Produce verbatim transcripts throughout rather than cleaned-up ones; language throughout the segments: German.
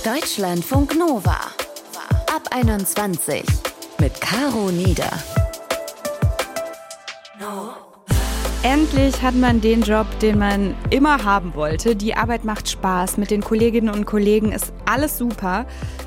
Deutschlandfunk Nova. Ab einundzwanzig mit Caro Nieder. Endlich hat man den Job, den man immer haben wollte. Die Arbeit macht Spaß, mit den Kolleginnen und Kollegen ist alles super.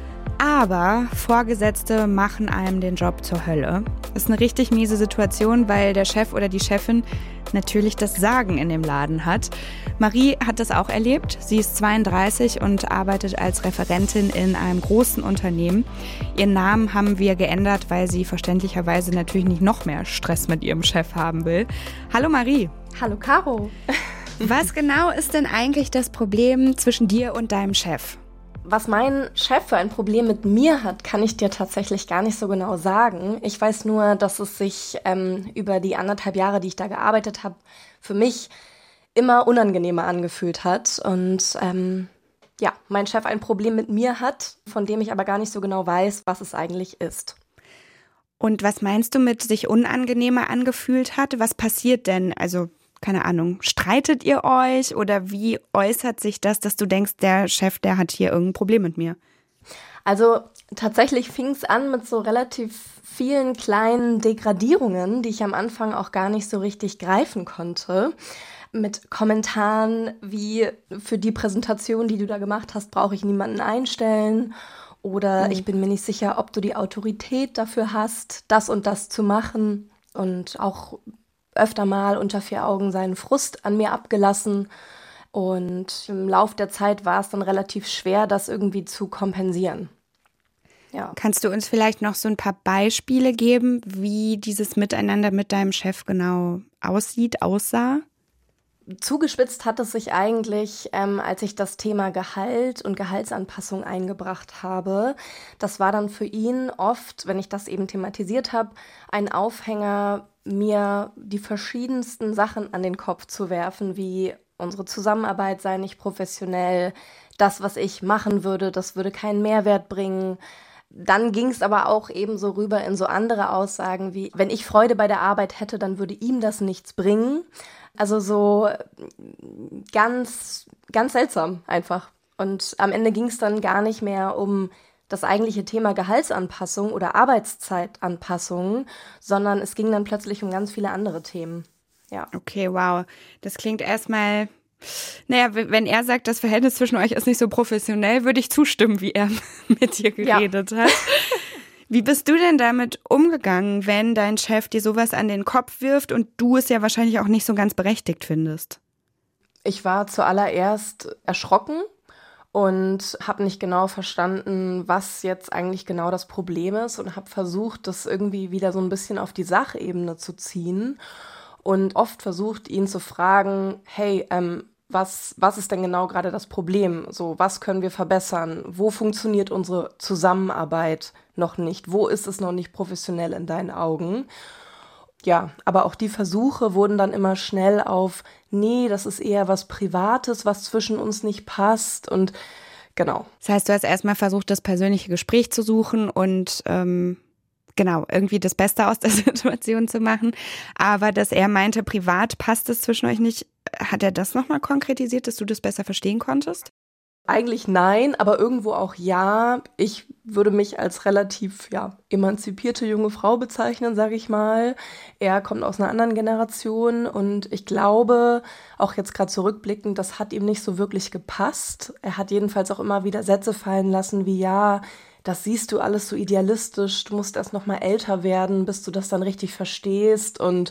Aber Vorgesetzte machen einem den Job zur Hölle. Das ist eine richtig miese Situation, weil der Chef oder die Chefin natürlich das Sagen in dem Laden hat. Marie hat das auch erlebt. Sie ist zweiunddreißig und arbeitet als Referentin in einem großen Unternehmen. Ihren Namen haben wir geändert, weil sie verständlicherweise natürlich nicht noch mehr Stress mit ihrem Chef haben will. Hallo Marie. Hallo Caro. Was genau ist denn eigentlich das Problem zwischen dir und deinem Chef? Was mein Chef für ein Problem mit mir hat, kann ich dir tatsächlich gar nicht so genau sagen. Ich weiß nur, dass es sich ähm, über die anderthalb Jahre, die ich da gearbeitet habe, für mich immer unangenehmer angefühlt hat. Und ähm, ja, mein Chef ein Problem mit mir hat, von dem ich aber gar nicht so genau weiß, was es eigentlich ist. Und was meinst du mit sich unangenehmer angefühlt hat? Was passiert denn? Also keine Ahnung, streitet ihr euch oder wie äußert sich das, dass du denkst, der Chef, der hat hier irgendein Problem mit mir? Also tatsächlich fing es an mit so relativ vielen kleinen Degradierungen, die ich am Anfang auch gar nicht so richtig greifen konnte. Mit Kommentaren wie, für die Präsentation, die du da gemacht hast, brauche ich niemanden einstellen. Oder mhm. ich bin mir nicht sicher, ob du die Autorität dafür hast, das und das zu machen. Und auch öfter mal unter vier Augen seinen Frust an mir abgelassen. Und im Lauf der Zeit war es dann relativ schwer, das irgendwie zu kompensieren. Ja. Kannst du uns vielleicht noch so ein paar Beispiele geben, wie dieses Miteinander mit deinem Chef genau aussieht, aussah? Zugespitzt hat es sich eigentlich, ähm, als ich das Thema Gehalt und Gehaltsanpassung eingebracht habe. Das war dann für ihn oft, wenn ich das eben thematisiert habe, ein Aufhänger, mir die verschiedensten Sachen an den Kopf zu werfen, wie unsere Zusammenarbeit sei nicht professionell, das, was ich machen würde, das würde keinen Mehrwert bringen. Dann ging es aber auch eben so rüber in so andere Aussagen wie, wenn ich Freude bei der Arbeit hätte, dann würde ihm das nichts bringen. Also so ganz, ganz seltsam einfach. Und am Ende ging es dann gar nicht mehr um das eigentliche Thema Gehaltsanpassung oder Arbeitszeitanpassung, sondern es ging dann plötzlich um ganz viele andere Themen. Ja. Okay, wow. Das klingt erstmal, naja, wenn er sagt, das Verhältnis zwischen euch ist nicht so professionell, würde ich zustimmen, wie er mit dir geredet ja. hat. Wie bist du denn damit umgegangen, wenn dein Chef dir sowas an den Kopf wirft und du es ja wahrscheinlich auch nicht so ganz berechtigt findest? Ich war zuallererst erschrocken und habe nicht genau verstanden, was jetzt eigentlich genau das Problem ist und habe versucht, das irgendwie wieder so ein bisschen auf die Sachebene zu ziehen und oft versucht, ihn zu fragen, hey, ähm, was, was ist denn genau gerade das Problem? So, was können wir verbessern? Wo funktioniert unsere Zusammenarbeit noch nicht? Wo ist es noch nicht professionell in deinen Augen? Ja, aber auch die Versuche wurden dann immer schnell auf, nee, das ist eher was Privates, was zwischen uns nicht passt und genau. Das heißt, du hast erstmal versucht, das persönliche Gespräch zu suchen und ähm, genau, irgendwie das Beste aus der Situation zu machen. Aber dass er meinte, privat passt es zwischen euch nicht, hat er das nochmal konkretisiert, dass du das besser verstehen konntest? Eigentlich nein, aber irgendwo auch ja. Ich würde mich als relativ ja, emanzipierte junge Frau bezeichnen, sage ich mal. Er kommt aus einer anderen Generation und ich glaube, auch jetzt gerade zurückblickend, das hat ihm nicht so wirklich gepasst. Er hat jedenfalls auch immer wieder Sätze fallen lassen wie, ja, das siehst du alles so idealistisch, du musst erst noch mal älter werden, bis du das dann richtig verstehst und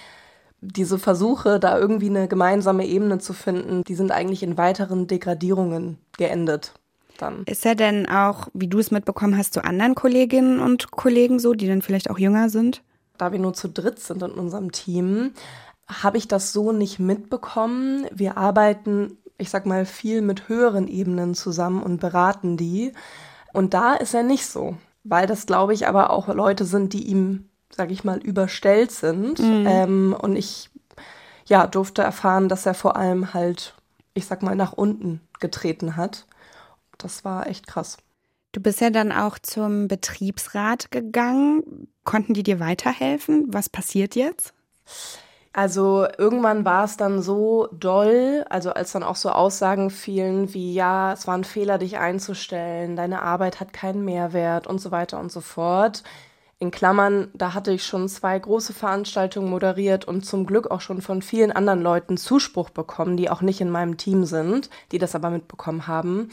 diese Versuche, da irgendwie eine gemeinsame Ebene zu finden, die sind eigentlich in weiteren Degradierungen geendet dann. Ist er denn auch, wie du es mitbekommen hast, zu anderen Kolleginnen und Kollegen so, die dann vielleicht auch jünger sind? Da wir nur zu dritt sind in unserem Team, habe ich das so nicht mitbekommen. Wir arbeiten, ich sag mal, viel mit höheren Ebenen zusammen und beraten die. Und da ist er nicht so, weil das, glaube ich, aber auch Leute sind, die ihm, sage ich mal, überstellt sind. Mhm. Ähm, und ich ja, durfte erfahren, dass er vor allem halt, ich sag mal, nach unten getreten hat. Das war echt krass. Du bist ja dann auch zum Betriebsrat gegangen. Konnten die dir weiterhelfen? Was passiert jetzt? Also irgendwann war es dann so doll, also als dann auch so Aussagen fielen wie, ja, es war ein Fehler, dich einzustellen, deine Arbeit hat keinen Mehrwert und so weiter und so fort. In Klammern, da hatte ich schon zwei große Veranstaltungen moderiert und zum Glück auch schon von vielen anderen Leuten Zuspruch bekommen, die auch nicht in meinem Team sind, die das aber mitbekommen haben.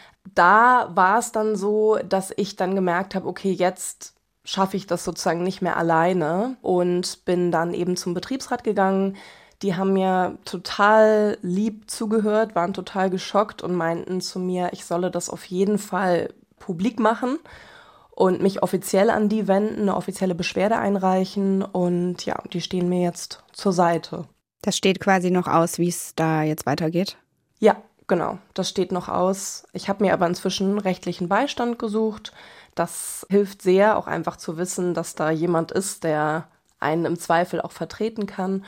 Da war es dann so, dass ich dann gemerkt habe, okay, jetzt schaffe ich das sozusagen nicht mehr alleine und bin dann eben zum Betriebsrat gegangen. Die haben mir total lieb zugehört, waren total geschockt und meinten zu mir, ich solle das auf jeden Fall publik machen und mich offiziell an die wenden, eine offizielle Beschwerde einreichen und ja, die stehen mir jetzt zur Seite. Das steht quasi noch aus, wie es da jetzt weitergeht? Ja, genau, das steht noch aus. Ich habe mir aber inzwischen rechtlichen Beistand gesucht. Das hilft sehr, auch einfach zu wissen, dass da jemand ist, der einen im Zweifel auch vertreten kann.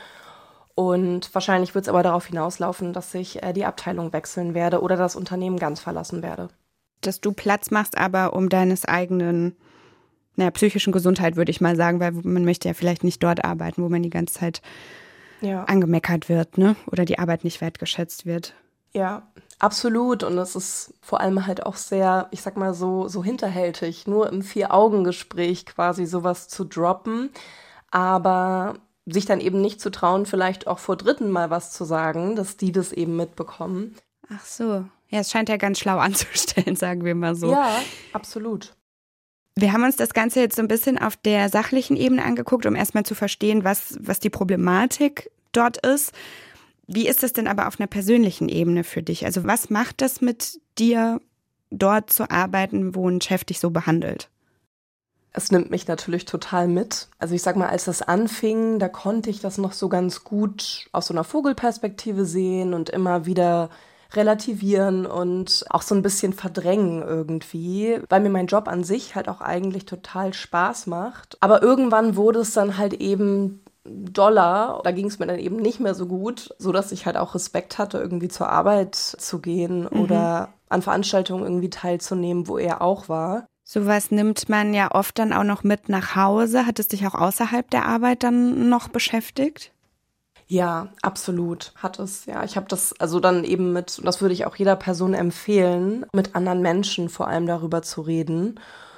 Und wahrscheinlich wird es aber darauf hinauslaufen, dass ich äh, die Abteilung wechseln werde oder das Unternehmen ganz verlassen werde. Dass du Platz machst, aber um deines eigenen, naja, psychischen Gesundheit, würde ich mal sagen, weil man möchte ja vielleicht nicht dort arbeiten, wo man die ganze Zeit ja. angemeckert wird, ne? Oder die Arbeit nicht wertgeschätzt wird. Ja, absolut. Und es ist vor allem halt auch sehr, ich sag mal so, so hinterhältig, nur im Vier-Augen-Gespräch quasi sowas zu droppen, aber sich dann eben nicht zu trauen, vielleicht auch vor Dritten mal was zu sagen, dass die das eben mitbekommen. Ach so. Ja, es scheint ja ganz schlau anzustellen, sagen wir mal so. Ja, absolut. Wir haben uns das Ganze jetzt so ein bisschen auf der sachlichen Ebene angeguckt, um erstmal zu verstehen, was, was die Problematik dort ist. Wie ist das denn aber auf einer persönlichen Ebene für dich? Also was macht das mit dir, dort zu arbeiten, wo ein Chef dich so behandelt? Es nimmt mich natürlich total mit. Also ich sag mal, als das anfing, da konnte ich das noch so ganz gut aus so einer Vogelperspektive sehen und immer wieder relativieren und auch so ein bisschen verdrängen irgendwie, weil mir mein Job an sich halt auch eigentlich total Spaß macht. Aber irgendwann wurde es dann halt eben Dollar, da ging es mir dann eben nicht mehr so gut, sodass ich halt auch Respekt hatte, irgendwie zur Arbeit zu gehen mhm. oder an Veranstaltungen irgendwie teilzunehmen, wo er auch war. Sowas nimmt man ja oft dann auch noch mit nach Hause. Hat es dich auch außerhalb der Arbeit dann noch beschäftigt? Ja, absolut hat es. Ja, ich habe das also dann eben mit, und das würde ich auch jeder Person empfehlen, mit anderen Menschen vor allem darüber zu reden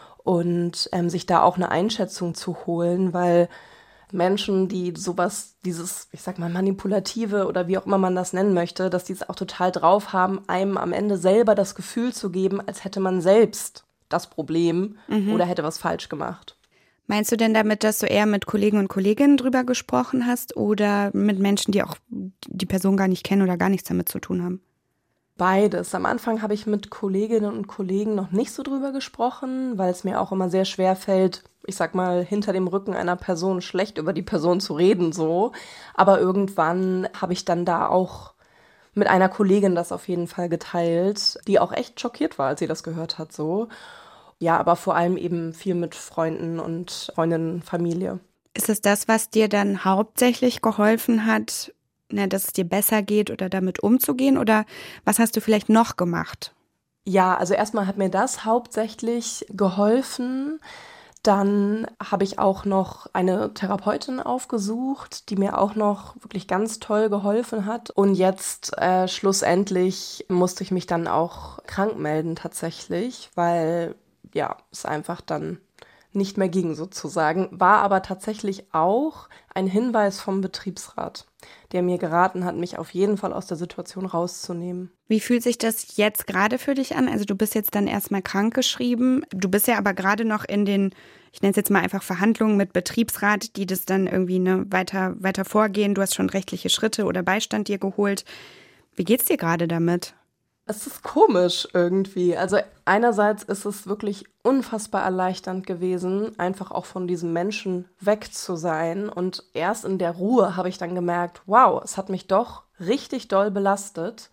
und ähm, sich da auch eine Einschätzung zu holen, weil Menschen, die sowas, dieses, ich sag mal, manipulative oder wie auch immer man das nennen möchte, dass die es auch total drauf haben, einem am Ende selber das Gefühl zu geben, als hätte man selbst das Problem mhm. oder hätte was falsch gemacht. Meinst du denn damit, dass du eher mit Kollegen und Kolleginnen drüber gesprochen hast oder mit Menschen, die auch die Person gar nicht kennen oder gar nichts damit zu tun haben? Beides. Am Anfang habe ich mit Kolleginnen und Kollegen noch nicht so drüber gesprochen, weil es mir auch immer sehr schwer fällt, ich sag mal, hinter dem Rücken einer Person schlecht über die Person zu reden, so. Aber irgendwann habe ich dann da auch mit einer Kollegin das auf jeden Fall geteilt, die auch echt schockiert war, als sie das gehört hat, so. Ja, aber vor allem eben viel mit Freunden und Freundinnen, Familie. Ist es das, was dir dann hauptsächlich geholfen hat, na, dass es dir besser geht oder damit umzugehen? Oder was hast du vielleicht noch gemacht? Ja, also erstmal hat mir das hauptsächlich geholfen. Dann habe ich auch noch eine Therapeutin aufgesucht, die mir auch noch wirklich ganz toll geholfen hat. Und jetzt äh, schlussendlich musste ich mich dann auch krank melden tatsächlich, weil ja, es einfach dann nicht mehr ging sozusagen. War aber tatsächlich auch ein Hinweis vom Betriebsrat, der mir geraten hat, mich auf jeden Fall aus der Situation rauszunehmen. Wie fühlt sich das jetzt gerade für dich an? Also du bist jetzt dann erstmal krankgeschrieben. Du bist ja aber gerade noch in den, ich nenne es jetzt mal einfach Verhandlungen mit Betriebsrat, die das dann irgendwie ne, weiter, weiter vorgehen. Du hast schon rechtliche Schritte oder Beistand dir geholt. Wie geht's dir gerade damit? Es ist komisch irgendwie. Also einerseits ist es wirklich unfassbar erleichternd gewesen, einfach auch von diesem Menschen weg zu sein. Und erst in der Ruhe habe ich dann gemerkt, wow, es hat mich doch richtig doll belastet.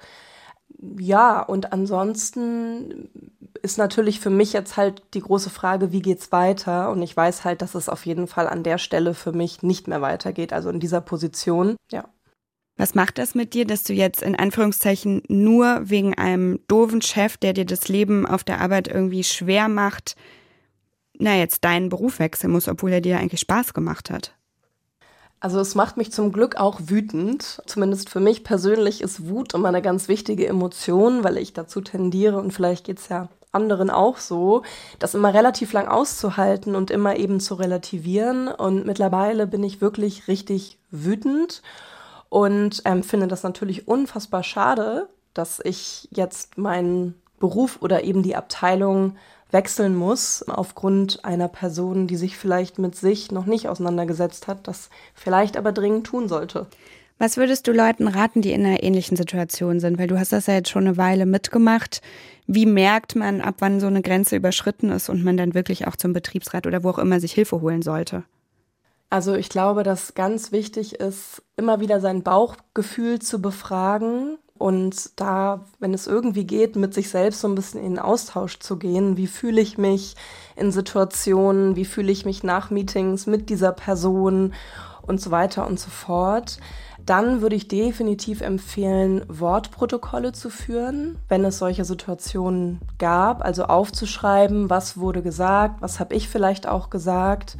Ja, und ansonsten ist natürlich für mich jetzt halt die große Frage, wie geht's weiter? Und ich weiß halt, dass es auf jeden Fall an der Stelle für mich nicht mehr weitergeht, also in dieser Position, ja. Was macht das mit dir, dass du jetzt in Anführungszeichen nur wegen einem doofen Chef, der dir das Leben auf der Arbeit irgendwie schwer macht, na jetzt deinen Beruf wechseln musst, obwohl er dir eigentlich Spaß gemacht hat? Also es macht mich zum Glück auch wütend. Zumindest für mich persönlich ist Wut immer eine ganz wichtige Emotion, weil ich dazu tendiere, und vielleicht geht es ja anderen auch so, das immer relativ lang auszuhalten und immer eben zu relativieren. Und mittlerweile bin ich wirklich richtig wütend und ähm, finde das natürlich unfassbar schade, dass ich jetzt meinen Beruf oder eben die Abteilung wechseln muss aufgrund einer Person, die sich vielleicht mit sich noch nicht auseinandergesetzt hat, das vielleicht aber dringend tun sollte. Was würdest du Leuten raten, die in einer ähnlichen Situation sind? Weil du hast das ja jetzt schon eine Weile mitgemacht. Wie merkt man, ab wann so eine Grenze überschritten ist und man dann wirklich auch zum Betriebsrat oder wo auch immer sich Hilfe holen sollte? Also ich glaube, dass ganz wichtig ist, immer wieder sein Bauchgefühl zu befragen und da, wenn es irgendwie geht, mit sich selbst so ein bisschen in den Austausch zu gehen. Wie fühle ich mich in Situationen? Wie fühle ich mich nach Meetings mit dieser Person? Und so weiter und so fort. Dann würde ich definitiv empfehlen, Wortprotokolle zu führen, wenn es solche Situationen gab. Also aufzuschreiben, was wurde gesagt, was habe ich vielleicht auch gesagt.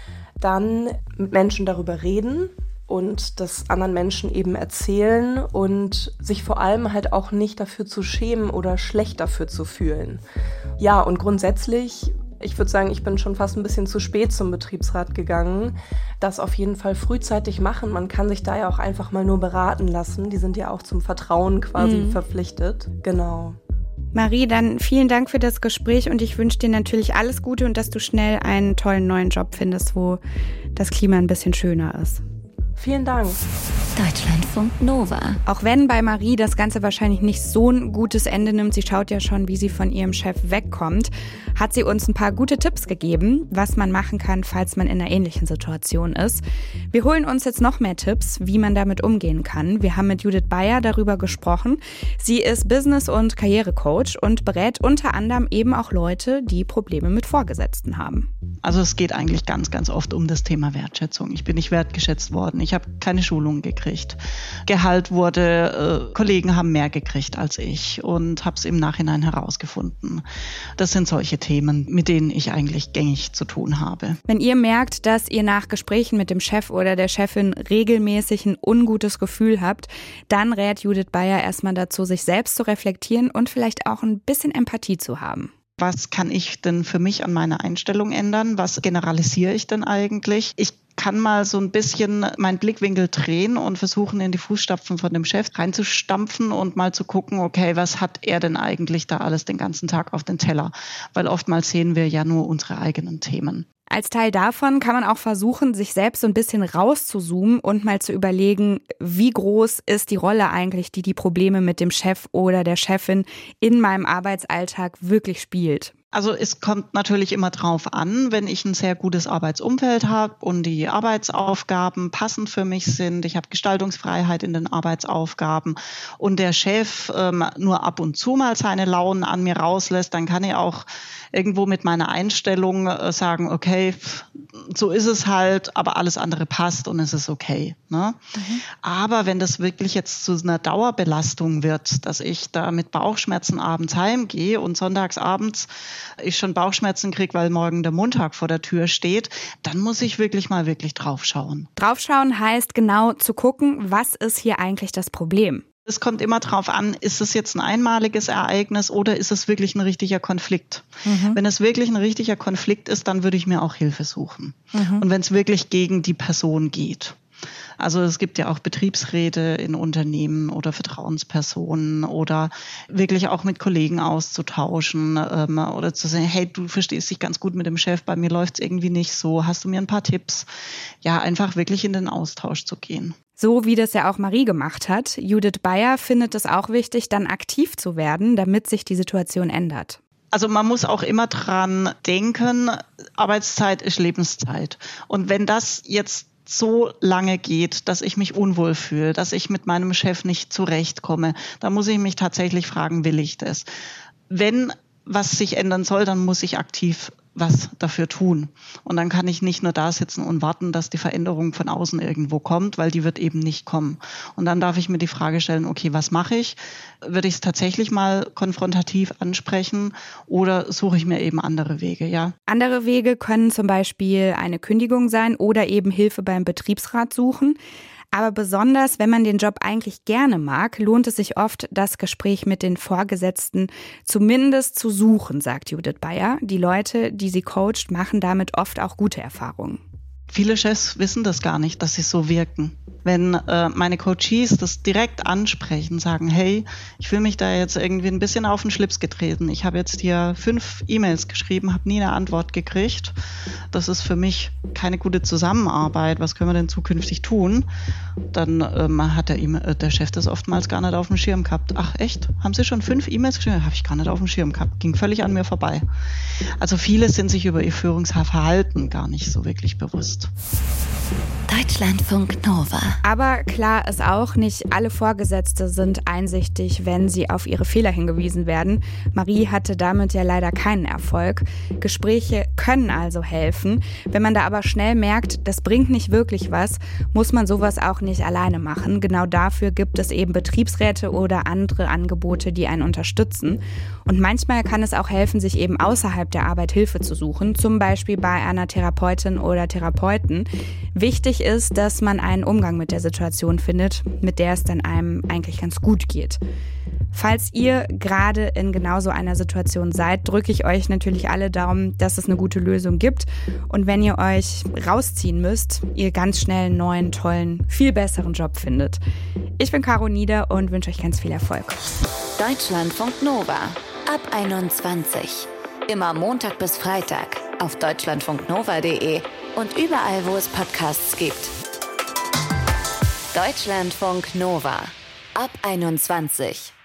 Dann mit Menschen darüber reden und das anderen Menschen eben erzählen und sich vor allem halt auch nicht dafür zu schämen oder schlecht dafür zu fühlen. Ja, und grundsätzlich, ich würde sagen, ich bin schon fast ein bisschen zu spät zum Betriebsrat gegangen. Das auf jeden Fall frühzeitig machen. Man kann sich da ja auch einfach mal nur beraten lassen. Die sind ja auch zum Vertrauen quasi mhm. verpflichtet. Genau. Marie, dann vielen Dank für das Gespräch und ich wünsche dir natürlich alles Gute und dass du schnell einen tollen neuen Job findest, wo das Klima ein bisschen schöner ist. Vielen Dank. Deutschlandfunk Nova. Auch wenn bei Marie das Ganze wahrscheinlich nicht so ein gutes Ende nimmt, sie schaut ja schon, wie sie von ihrem Chef wegkommt, hat sie uns ein paar gute Tipps gegeben, was man machen kann, falls man in einer ähnlichen Situation ist. Wir holen uns jetzt noch mehr Tipps, wie man damit umgehen kann. Wir haben mit Judith Bayer darüber gesprochen. Sie ist Business- und Karrierecoach und berät unter anderem eben auch Leute, die Probleme mit Vorgesetzten haben. Also es geht eigentlich ganz, ganz oft um das Thema Wertschätzung. Ich bin nicht wertgeschätzt worden. Ich habe keine Schulung gekriegt. Gehalt wurde, äh, Kollegen haben mehr gekriegt als ich und habe es im Nachhinein herausgefunden. Das sind solche Themen, mit denen ich eigentlich gängig zu tun habe. Wenn ihr merkt, dass ihr nach Gesprächen mit dem Chef oder der Chefin regelmäßig ein ungutes Gefühl habt, dann rät Judith Bayer erstmal dazu, sich selbst zu reflektieren und vielleicht auch ein bisschen Empathie zu haben. Was kann ich denn für mich an meiner Einstellung ändern? Was generalisiere ich denn eigentlich? Ich kann mal so ein bisschen meinen Blickwinkel drehen und versuchen, in die Fußstapfen von dem Chef reinzustampfen und mal zu gucken, okay, was hat er denn eigentlich da alles den ganzen Tag auf den Teller? Weil oftmals sehen wir ja nur unsere eigenen Themen. Als Teil davon kann man auch versuchen, sich selbst so ein bisschen rauszuzoomen und mal zu überlegen, wie groß ist die Rolle eigentlich, die die Probleme mit dem Chef oder der Chefin in meinem Arbeitsalltag wirklich spielt. Also es kommt natürlich immer drauf an, wenn ich ein sehr gutes Arbeitsumfeld habe und die Arbeitsaufgaben passend für mich sind, ich habe Gestaltungsfreiheit in den Arbeitsaufgaben und der Chef ähm, nur ab und zu mal seine Launen an mir rauslässt, dann kann ich auch irgendwo mit meiner Einstellung äh, sagen, okay, so ist es halt, aber alles andere passt und es ist okay. Ne? Mhm. Aber wenn das wirklich jetzt zu einer Dauerbelastung wird, dass ich da mit Bauchschmerzen abends heimgehe und sonntags abends ich schon Bauchschmerzen kriege, weil morgen der Montag vor der Tür steht, dann muss ich wirklich mal wirklich draufschauen. Draufschauen heißt genau zu gucken, was ist hier eigentlich das Problem? Es kommt immer drauf an, ist es jetzt ein einmaliges Ereignis oder ist es wirklich ein richtiger Konflikt? Mhm. Wenn es wirklich ein richtiger Konflikt ist, dann würde ich mir auch Hilfe suchen. Mhm. Und wenn es wirklich gegen die Person geht. Also es gibt ja auch Betriebsräte in Unternehmen oder Vertrauenspersonen oder wirklich auch mit Kollegen auszutauschen ähm, oder zu sagen, hey, du verstehst dich ganz gut mit dem Chef, bei mir läuft es irgendwie nicht so, hast du mir ein paar Tipps? Ja, einfach wirklich in den Austausch zu gehen. So wie das ja auch Marie gemacht hat. Judith Bayer findet es auch wichtig, dann aktiv zu werden, damit sich die Situation ändert. Also man muss auch immer dran denken, Arbeitszeit ist Lebenszeit. Und wenn das jetzt so lange geht, dass ich mich unwohl fühle, dass ich mit meinem Chef nicht zurechtkomme, dann muss ich mich tatsächlich fragen, will ich das? Wenn was sich ändern soll, dann muss ich aktiv was dafür tun. Und dann kann ich nicht nur da sitzen und warten, dass die Veränderung von außen irgendwo kommt, weil die wird eben nicht kommen. Und dann darf ich mir die Frage stellen, okay, was mache ich? Würde ich es tatsächlich mal konfrontativ ansprechen oder suche ich mir eben andere Wege, ja? Andere Wege können zum Beispiel eine Kündigung sein oder eben Hilfe beim Betriebsrat suchen. Aber besonders, wenn man den Job eigentlich gerne mag, lohnt es sich oft, das Gespräch mit den Vorgesetzten zumindest zu suchen, sagt Judith Bayer. Die Leute, die sie coacht, machen damit oft auch gute Erfahrungen. Viele Chefs wissen das gar nicht, dass sie so wirken. Wenn äh, meine Coaches das direkt ansprechen, sagen, hey, ich fühle mich da jetzt irgendwie ein bisschen auf den Schlips getreten. Ich habe jetzt hier fünf E-Mails geschrieben, habe nie eine Antwort gekriegt. Das ist für mich keine gute Zusammenarbeit. Was können wir denn zukünftig tun? Dann ähm, hat der, e- der Chef das oftmals gar nicht auf dem Schirm gehabt. Ach echt? Haben Sie schon fünf E-Mails geschrieben? Habe ich gar nicht auf dem Schirm gehabt. Ging völlig an mir vorbei. Also viele sind sich über ihr Führungsverhalten gar nicht so wirklich bewusst. Deutschlandfunk Nova. Aber klar ist auch, nicht alle Vorgesetzte sind einsichtig, wenn sie auf ihre Fehler hingewiesen werden. Marie hatte damit ja leider keinen Erfolg. Gespräche können also helfen. Wenn man da aber schnell merkt, das bringt nicht wirklich was, muss man sowas auch nicht alleine machen. Genau dafür gibt es eben Betriebsräte oder andere Angebote, die einen unterstützen. Und manchmal kann es auch helfen, sich eben außerhalb der Arbeit Hilfe zu suchen, zum Beispiel bei einer Therapeutin oder Therapeuten. Wichtig ist, dass man einen Umgang mit der Situation findet, mit der es dann einem eigentlich ganz gut geht. Falls ihr gerade in genau so einer Situation seid, drücke ich euch natürlich alle Daumen, dass es eine gute Lösung gibt. Und wenn ihr euch rausziehen müsst, ihr ganz schnell einen neuen, tollen, viel besseren Job findet. Ich bin Caro Nieder und wünsche euch ganz viel Erfolg. Deutschlandfunk Nova ab einundzwanzig. Immer Montag bis Freitag auf deutschlandfunknova punkt de und überall, wo es Podcasts gibt. Deutschlandfunk Nova ab einundzwanzig.